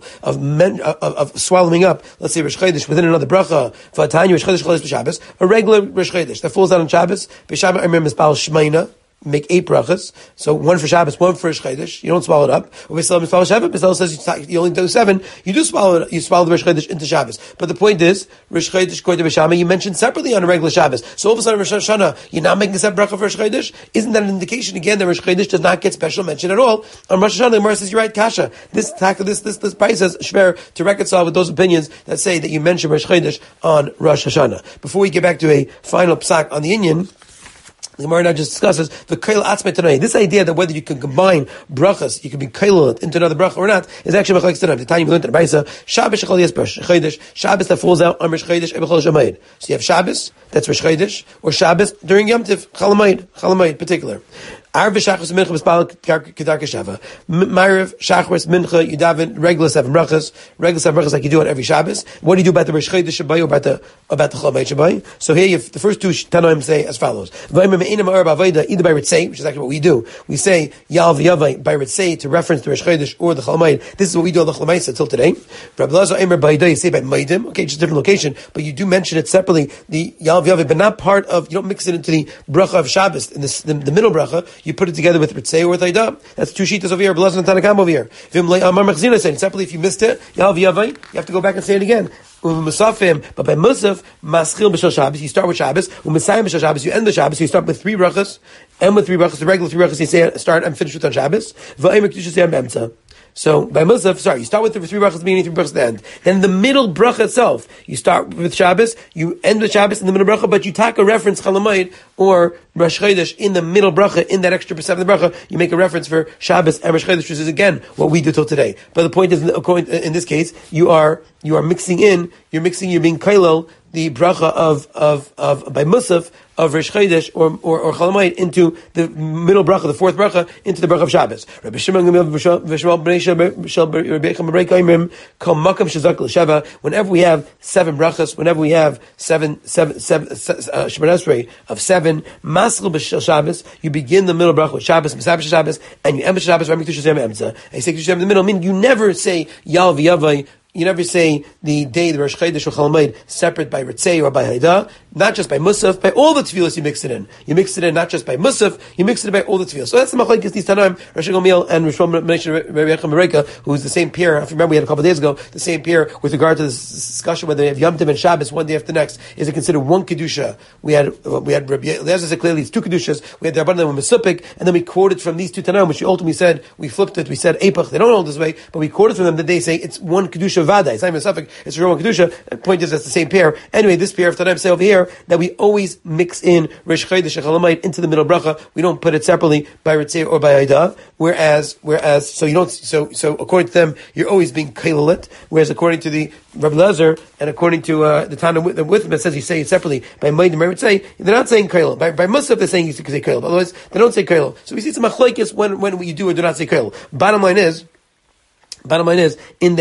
of swallowing up, let's say Rosh Chodesh within another bracha, for Tanya Rosh Shabbos, a regular Rosh Chodesh that falls out on Shabbos. B'Shabbos I remember Mispal Shmeina, make 8 brachas, so 1 for Shabbos, 1 for Rosh Chodesh. You don't swallow it up. Mispal Shabbos, Mispal says you only do 7. You do swallow it. You swallow the Rosh Chodesh into Shabbos. But the point is, Rosh Chodesh according to Beis Shammai, you mentioned separately on a regular Shabbos. So all of a sudden, Rosh Hashanah, you're not making a separate bracha for Rosh Chodesh. Isn't that an indication again that Rosh Chodesh does not get special mention at all on Rosh Hashanah? The Gemara says you're right, Kasha. This price is shver to reconcile with those opinions that say that you mention Rosh Chodesh on Rosh Hashanah. Before we get back to a final psak on the Inyan, the Gemara now just discusses the kail atzmei tanai. This idea that whether you can combine brachas, you can be kail into another bracha or not, is actually machlokes tanai. The time we learned in the Brisa, Shabbos shechol yes Rosh Chodesh, Shabbos that falls out on Rosh Chodesh ebechol shamayid. So you have Shabbos, that's Rosh Chodesh, or Shabbos during Yom Tiv, Chalamayid particular. Arv Shachris Mincha B'Spal Kedar Keshava. Ma'ariv Shachris Mincha you daven regular 7 brachas like you do on every Shabbos. What do you do about the Rosh Chodesh Shabbai or about the Chalamayid Shabbai? So here you have the first 2 Tanoim say as follows: either by Ritzei, which is actually what we do. We say Yal v'Yavai by Ritzei to reference the Rosh Chodesh or the Chalamayid. This is what we do on the Chalamayid until today. Rabbi Lazar Eimer Ba'ida you say by Maidim. Okay, just a different location, but you do mention it separately. The Yal v'Yavai, but not part of. You don't mix it into the bracha of Shabbos in the middle bracha. You put it together with Ritzei or with Aida. That's 2 shitas over here. Belazar and Tanakam over here. Separately, if you missed it, Yal v'Yavai, you have to go back and say it again. But by Musaf, Maschil b'Shal Shabbos, you start with Shabbos. U'Mesayim b'Shal Shabbos, you end the Shabbos. So you start with 3 brachas, and with 3 brachas, the regular 3 brachas, you say start and finish with on Shabbos. V'ayim kedusha seyam b'emtza. So by Musaf, you start with the 3 brachas at the beginning, 3 brachas at the end. Then the middle bracha itself, you start with Shabbos, you end with Shabbos in the middle bracha, but you tack a reference Chalamayid or Rosh Chodesh in the middle bracha, in that extra percent of the bracha, you make a reference for Shabbos and Rosh Chodesh, which is again what we do till today. But the point is, in this case, you are mixing in, you're being kailel the bracha of by Musaf of Rosh Chodesh or Chalamayid into the middle bracha, the 4th bracha, into the bracha of Shabbos. Rabbi Shimon whenever we have 7 brachas, whenever we have 7 Shemona Esrei of 7 Maschil b'Shel Shabbos, you begin the middle bracha with Shabbos, Mesabel Shabbos, and you end with Shabbos, and you say Kedusha in the middle. Meaning you never say Yal v'Yavai. You never say the day the Rosh Chodesh or Chalamayid separate by Ritzei or by Haida, not just by Musaf, by all the tefillos you mix it in. You mix it in not just by Musaf, you mix it in by all the tefillos. So that's the machlokes these Tanoim, Rosh Gomiel and Rosh Hashanah, who is the same pair. If you remember, we had a couple of days ago the same pair with regard to this discussion whether they have Yom Tov and Shabbos one day after the next. Is it considered 1 kedusha? We had Rabbi Eliezer said clearly it's 2 kedushas. We had the Rabbanan with Mesupik, and then we quoted from these 2 Tanoim, which we ultimately said we flipped it. We said Eipach. They don't hold this way, but we quoted from them that they say it's 1 kedusha vada. It's not even a suffix. It's a Roman kedusha. The point is that's the same pair. Anyway, this pair of Tanoim say over here aware that we always mix in Rosh Chodesh and Chol Hamoed into the middle bracha. We don't put it separately by Ritzeh or by Aidah. Whereas, so you don't, so according to them, you're always being kailalit. Whereas according to the Rabbi Lezer and according to the Tana with them that says you say it separately by Moed and Ritzeh, they're not saying kailal. By Musaf they're saying you say kailal. Otherwise, they don't say kailal. So we see some machlokes when you do or do not say kailal. Bottom line is, in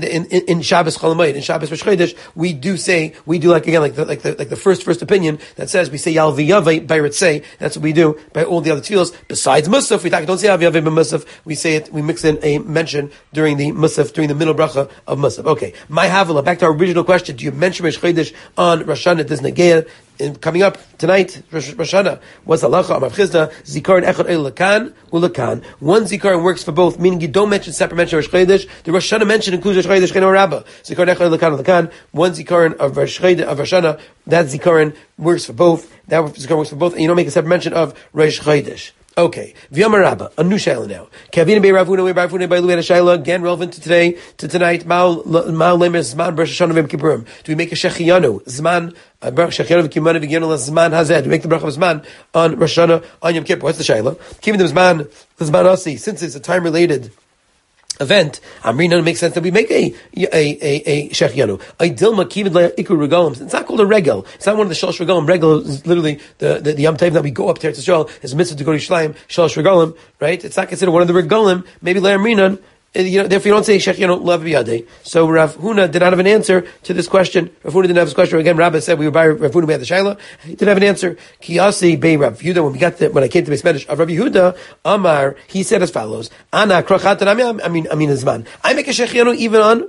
Shabbos Chol Hamoed, in Shabbos Rosh Chodesh, we do like the first opinion that says we say Yal V'Yaveh by Ritzeh. That's what we do by all the other tefillos. Besides Musaf, we don't say Yal V'Yaveh by Musaf. We say it. We mix in a mention during the Musaf, during the middle bracha of Musaf. Okay, my Havila. Back to our original question: do you mention Rosh Chodesh on Rosh Hashanah? Does Negea? Coming up tonight, Rosh Hashanah, what's halacha? Amar Chizda, zikaron echad el lakan ulakan. One zikaron works for both, meaning you don't mention separate mention of Rosh Chodesh. The Rosh Hashanah mention includes Rosh Chodesh Cheno Rabbah. Zikaron echad el lakan ulakan. One zikaron of Rosh Hashanah, that zikaron works for both. That zikaron works for both, and you don't make a separate mention of Rosh Chodesh. Okay, V'yamar Rabba, a new shayla now. Kavina be Ravuna, we Ravuna by Luana shayla, again relevant to today, to tonight. Ma'al lemes zman Rosh Hashanah v'Yom Kippurim. Do we make a shechiyanu zman shechiyanu v'kimanu v'genu zman hazeh? Do we make the bracha of zman on Rosh Hashanah on Yom Kippur? What's the shayla? Keeping the zman asi, since it's a time related event, Amrina makes sense that we make a shechianu. A dilma kived ikur regalim. It's not called a regel. It's not one of the shalosh regalim. Regel is literally the Yom Tov that we go up to Eretz Yisrael. It's a mitzvah to go to Yerushalayim. Shalosh regalim, right? It's not considered one of the regalim. Maybe le'amrinan. Therefore, you don't say shechianu lav biyadei. So Rav Huna did not have an answer to this question. Rav Huna didn't have this question. Again, Rabbi said we were by Rav Huna. We had the shayla. He didn't have an answer. Kiyasi bei Rav Yehuda. When I came to the Spanish of Rav Yehuda, Amar, he said as follows: Ana krachat I mean zman. I make a shechianu even on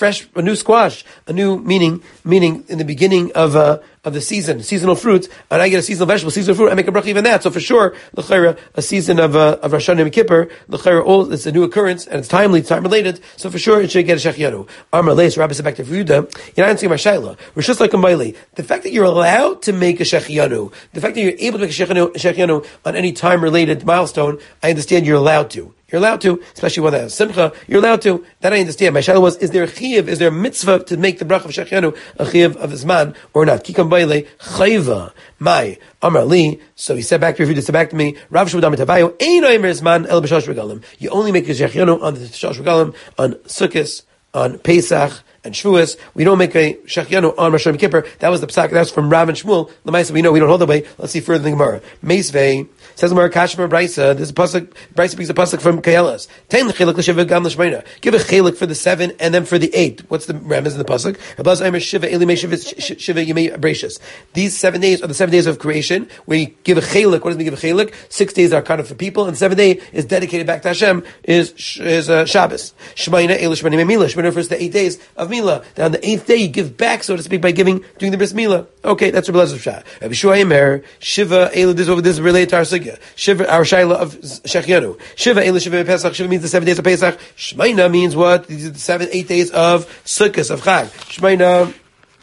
a new squash, a new meaning in the beginning of the seasonal fruits, and I get a seasonal vegetable, seasonal fruit, I make a bracha even that. So for sure, l'chayra, a season of Rosh Hashanah and Kippur, l'chayra, it's a new occurrence, and it's timely, time related, so for sure it should get a shechianu. Amar leis, Rabbi said back to Yehuda, you're not answering my shayla. We're just like a maili. The fact that you're allowed to make a shechianu, the fact that you're able to make a shechianu on any time related milestone, I understand you're allowed to. You're allowed to, especially when there's simcha. You're allowed to. That I understand. My shadow was: is there a chiyuv? Is there a mitzvah to make the bracha of shechianu a chiyuv of zman or not? Kikam baile chayva my amar li. So he said back to Yehuda, said back to me, Rav Shmuel Tavayo ein oimer zman el b'shalosh regalim. You only make a shechianu on the shalosh regalim, on Sukkos, on Pesach and Shavuos. We don't make a shechianu on Rosh Hashanah and Kippur. That was the psak. That's from Rav and Shmuel. L'maisa, we know we don't hold that way. Let's see further in the Gemara. Meisvei says Gemara Kashmir Brisa. This is a pasuk. Brisa brings a pasuk from Kayelas. Ten l'chelik l'shiva gam l'shmeina. Give a chelik for the 7 and then for the 8. What's the remez in the pasuk? Abaz Aimer Shiva Elimei Shiva Yemei Abrasius. These 7 days are the 7 days of creation where you give a chelik. What does it mean give a chelik? 6 days are kind of for people, and 7th day is dedicated back to Hashem. Is Shabbos. Shmeina Elu Shmeina Mila. Shmeina refers to 8 days of Mila. Then on the 8th day you give back, so to speak, by doing the bris Mila. Okay, that's Rabbi Lezer Shah. Rabbi Shua Yemer Shiva Elu. This is related to our sugya. Shiva, our shayla of shechianu. Shiva Elu Shiva Pesach. Shiva means the 7 days of Pesach. Shmeina means what? These are the 7, 8 days of Sukkos, of Chag. Shmeina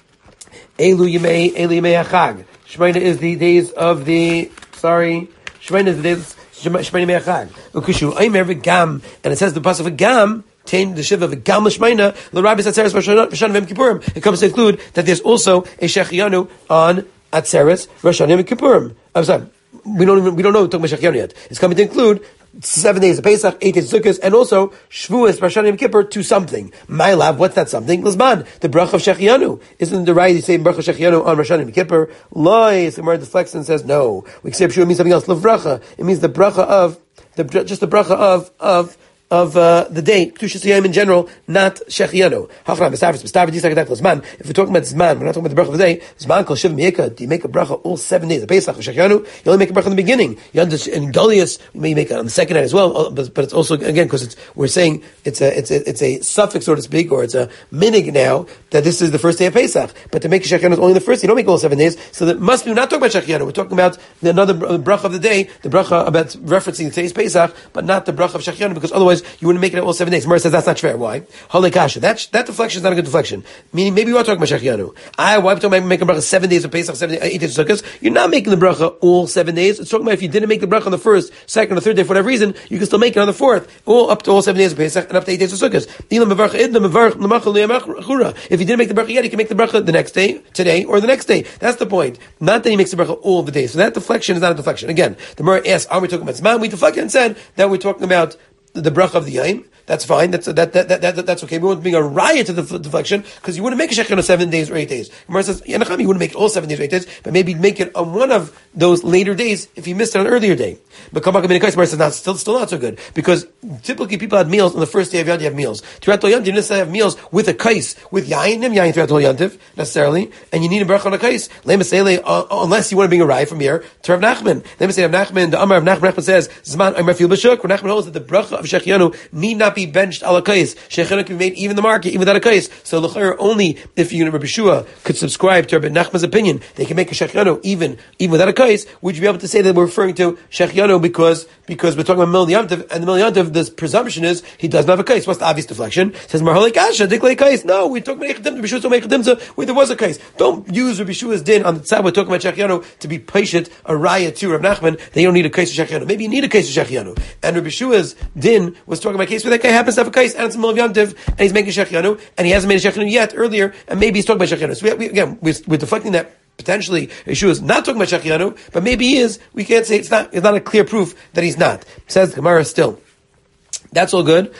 Elu Yemei Chag. Shmeina is the days of the. Shmeina is the days. Shmeina Yemei Chag. Ukushu Aimer v'gam, and it says the pasuk v'gam. The Shiva of Gam L'Shmeina, L'Rabbi Atzeres Rosh Hashanah v'Yom Kippurim. It comes to include that there's also a Shechianu on Atzeres Rosh Hashanah and Kippurim. I'm sorry, we don't know talking about Shechianu yet. It's coming to include 7 days of Pesach, 8 days of Sukkot, and also Shavuos, Rosh Hashanah and Kippur to something. My lab, what's that something? L'Zman, the bracha of Shechianu. Isn't the right to say bracha of Shechianu on Rosh Hashanah and Kippur? Lois, the Gemara deflects and says no. We say Pshua means something else. L'Vracha, it means the bracha of just the bracha of the day, Kedushas Yom in general, not Shechianu. If we're talking about Zman, we're not talking about the bracha of the day. Zman kol Shiva Miyeka. Do you make a bracha all 7 days of Pesach or Shechianu? You only make a bracha in the beginning. You understand, in Goliath, you may make it on the second night as well. But it's also again because we're saying it's a suffix, so to speak, or it's a minig now that this is the first day of Pesach. But to make Shechianu is only the first. You don't make all 7 days. So that must be we're not talking about Shechianu. We're talking about another bracha of the day, the bracha about referencing today's Pesach, but not the bracha of Shechianu, because otherwise because you wouldn't make it all 7 days. Gemara says that's not fair. Why? Holy kasha. That deflection is not a good deflection. Meaning, maybe you are talking about Shechianu. Why are we talking about making bracha 7 days of Pesach, 8 days of Sukkot? You're not making the bracha all 7 days. It's talking about if you didn't make the bracha on the first, second, or third day for whatever reason, you can still make it on the fourth, all up to all 7 days of Pesach and up to 8 days of Sukkot. If you didn't make the bracha yet, you can make the bracha the next day, today, or the next day. That's the point. Not that he makes the bracha all of the days. So that deflection is not a deflection. Again, the Gemara asks, are we talking about Zman? We deflected and said that we're talking about the bracha of the Yaim. That's fine. That's okay. We won't bring a riot to the deflection because you wouldn't make a shechianu 7 days or 8 days. Gemara says, you wouldn't make it all 7 days or 8 days, but maybe make it on one of those later days if you missed it on an earlier day. But Gemara says, still not so good because typically people had meals on the first day of Yantiv. You have meals throughout the Yantiv. You necessarily have meals with a kais with yain throughout the Yantiv necessarily, and you need a bracha on a kais. Unless you want to bring a riot from here to Rav Nachman. Let me say Rav Nachman. The Amar of Nachman says, Zman Amar Fil B'Shuk. Rav Nachman holds that the bracha of shechianu need not be benched ala kais. Shechianu can be made even in the market, even without a kais. So l'chayr, only if you, Rabbi Shua, could subscribe to Rabbi Nachman's opinion, they can make a shechianu even without a kais. Would you be able to say that we're referring to shechianu because we're talking about Mil Yantiv, and the Mil Yantiv, the presumption is he doesn't have a kais. What's the obvious deflection? It says Marhalik Asha Diklei kais. No, we're talking about Rabbi Shua where there was a kais. Don't use Rabbi Shua's din on the side we're talking about shechianu to be patient a raya to Rabbi Nachman. They don't need a kais of shechianu. Maybe you need a kais of shechianu. And Rabbi Shua's din was talking about a case where that guy happens to have a kais and it's in the middle of Yantiv and he's making shechianu and he hasn't made a shechianu yet earlier, and maybe he's talking about shechianu. So we're deflecting that. Potentially, Yeshua is not talking about Shechianu, but maybe he is. We can't say it's not a clear proof that he's not. Says the Gemara still. That's all good.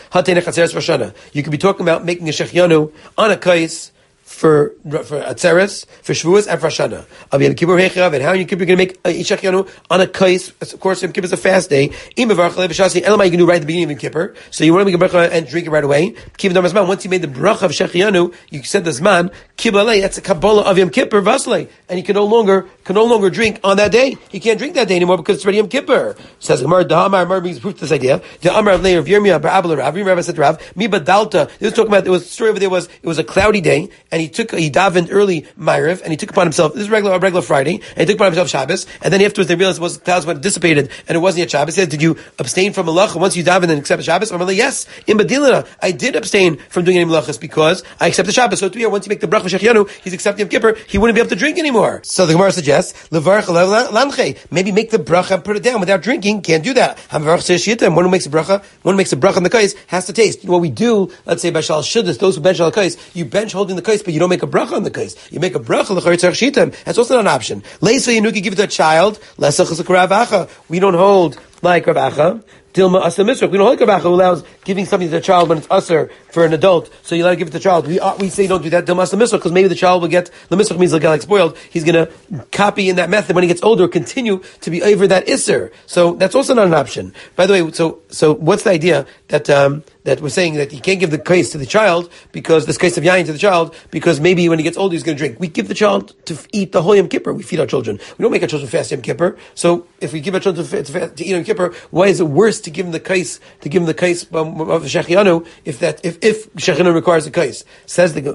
You could be talking about making a Shechianu on a kais for Atzeres, for Shavuos, and for Hashanah. And how you could be going to make a Shechianu on a kais? Of course, Yom Kippur is a fast day. Elamai you can do right at the beginning of Yom Kippur. So you want to make a bracha and drink it right away. Once you made the bracha of Shechianu, you said the Zman, that's a Kabbalah of Yom Kippur, Vaslei, and you can no longer drink on that day. You can't drink that day anymore because it's already Yom Kippur. Says Gemara, Da'amar brings proof to this idea. Da'amar of Leir of Yirmiyah, Ba'abel Rav, Rav said to Rav, Miba Dalta. This was talking about, the story over there was, it was a cloudy day, and he davened early Ma'ariv, and he took upon himself, this is regular Friday, and he took upon himself Shabbos, and then afterwards they realized the clouds went dissipated, and it wasn't yet Shabbos. He said, did you abstain from malacha once you davened and accepted Shabbos? I'm like, yes, in Badilina, I did abstain from doing any malachas because I accepted Shabbos. So to once you make the bracha Shechianu, he's accepting Yom Kippur, he wouldn't be able to drink anymore. So the Gemara suggests, maybe make the bracha and put it down without drinking, can't do that. One who makes a bracha on the kais has to taste. What we do, let's say by Shal Shuddas, those who bench on the kais, you bench holding the kais, but you don't make a bracha on the kais. You make a bracha l'chayr tzarich shitam. That's also not an option. Leisa Yenuki, give it to a child. We don't hold like Rav Acha. Dilma Asa Misrach. We don't hold Rav Acha who allows giving something to a child when it's usher for an adult. So you let to give it to the child. We say don't do that. Dilma Asa Misrach, because maybe the child will get, the Misrach means he'll get like spoiled. He's going to copy in that method when he gets older, continue to be over that Isser. So that's also not an option. By the way, so what's the idea that we're saying that you can't give the kais to the child because this kais of yain to the child because maybe when he gets older he's going to drink. We give the child to eat the whole Yom Kippur. We feed our children. We don't make our children fast Yom Kippur. So if we give our children to eat Yom Kippur, why is it worse to give them the kais of the shechianu if shechianu requires a kais? Says the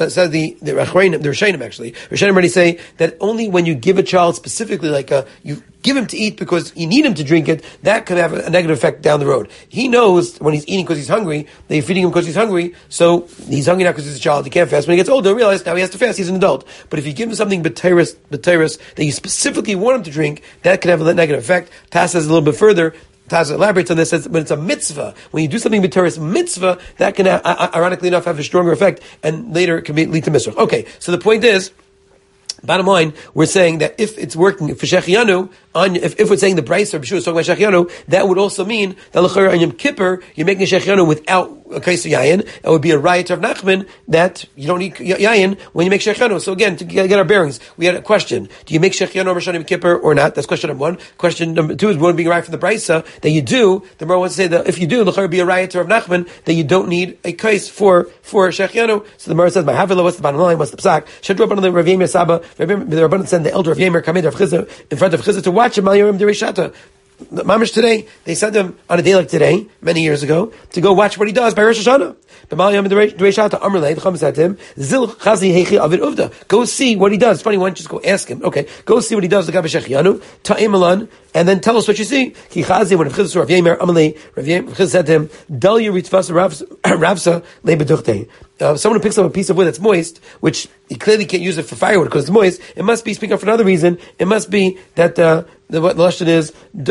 Rishonim actually. Rishonim already say that only when you give a child specifically you give him to eat because you need him to drink it, that could have a negative effect down the road. He knows when he's eating because he's hungry, that you're feeding him because he's hungry, so he's hungry now because he's a child, he can't fast. When he gets older, he'll realize now he has to fast, he's an adult. But if you give him something b'teiros that you specifically want him to drink, that can have a negative effect. Taz says a little bit further, Taz elaborates on this, says when it's a mitzvah, when you do something b'teiros mitzvah, that can ironically enough have a stronger effect, and later it can lead to misrach. Okay, so the point is, bottom line, we're saying that if it's working for Shechianu, if we're saying the Bryce or B'Shua is talking about Shechianu, that would also mean that l'chayr on Yom Kippur, you're making a Shechianu without a kais of yayin. It would be a riot of Nachman that you don't need yayin when you make Shechianu. So again, to get our bearings, we had a question. Do you make Shechianu on Rosh Hashanah Yom Kippur or not? That's question number one. Question number two is one being right from the Bryce that you do. The Gemara wants to say that if you do, l'chayr be a riot of Nachman that you don't need a kais for Shechianu. So the Gemara says, "My havila, what's the bottom line? What's the psak?" Shadru upon the Rav Yemer Saba. The Rabbanan sent the elder of Yemer come in front of Chizah to watch him. Malayim Dereshata. Mamish today, they sent him on a day like today, many years ago, to go watch what he does by Rosh Hashanah. But Malayim Dereshata Amrlei, the Chum said to him, Zil Chazi Hechi Avid Uvda. Go see what he does. It's funny, why don't you just go ask him? Okay, go see what he does. The Gabi Shechianu, Ta'im Alan, and then tell us what you see. Ki chazi, when Rav Chizda saw Rav Yemer, Amalei, Rav Chizda said to him, Dal Yiritzvasa Ravsa Lebeduchte. Someone who picks up a piece of wood that's moist, which he clearly can't use it for firewood because it's moist, it must be, speaking of for another reason, it must be that what the lashon is,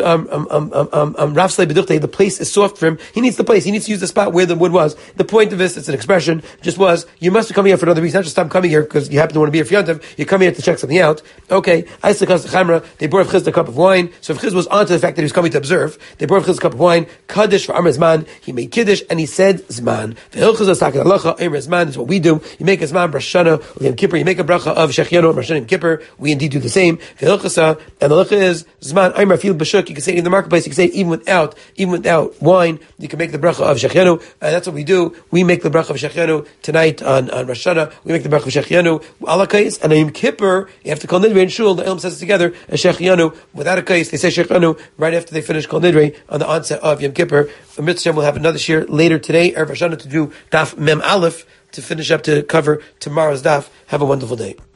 the place is soft for him. He needs the place. He needs to use the spot where the wood was. The point of this, it's an expression, just was, you must be coming here for another reason, not just stop coming here because you happen to want to be here for Yontav. You come here to check something out. Okay, they brought Rav Chizda a cup of wine. So Rav Chizda was onto the fact that he was coming to observe. They brought Rav Chizda a cup of wine. Kaddish for Amr Zman. He made Kiddush and he said Zman. Zman is what we do. You make a Zman Brashana Yom Kippur. You make a bracha of Shechianu Brashana Yom Kippur. We indeed do the same. And the halacha is Zman Aimer Fil B'Shuk. You can say in the marketplace. You can say even without wine, you can make the bracha of Shechianu. And that's what we do. We make the bracha of Shechianu tonight on Rosh Hashanah. We make the bracha of Shechianu alakais, and on Yom Kippur you have to call Nidrei and Shul. The Ilm says it together as Shechianu without a kais. They say Shechianu right after they finish Kol Nidrei on the onset of Yom Kippur. Mitzvah will have another shir later today, Erev Hashanah, to do Daf Mem Aleph to finish up to cover tomorrow's Daf. Have a wonderful day.